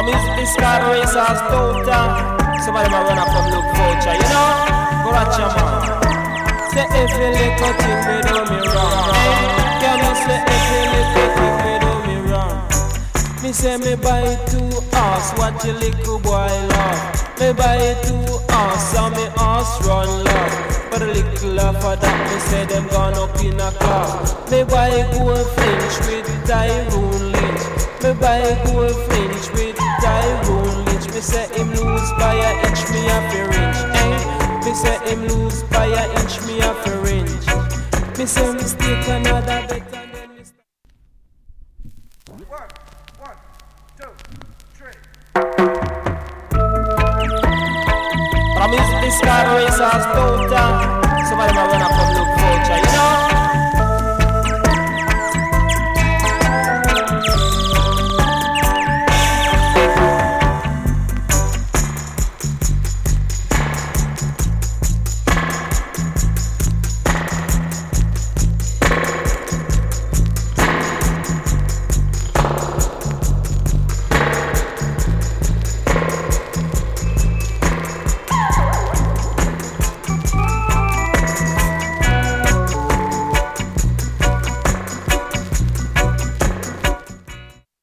music this car racers total. Somebody might run up from look voucher, you know? Go at your man. Say if you lick a thing, we do me wrong. Can you say if you lick a thing, we do me wrong? Me say me buy 2 horse, what you little boy love. Me buy 2 horse, and me horse run love. But a little love for that, me say them gone up in a car. Me buy gold flinch with Tyrone Lynch. Me buy gold flinch with Tyrone Lynch. Me say him lose by a inch, me a fi range. Me say him lose by a inch, me a fi range. Me say mistake another bet and then me start. 1, 2, 3. From music this car racers total. Somebody might run up from look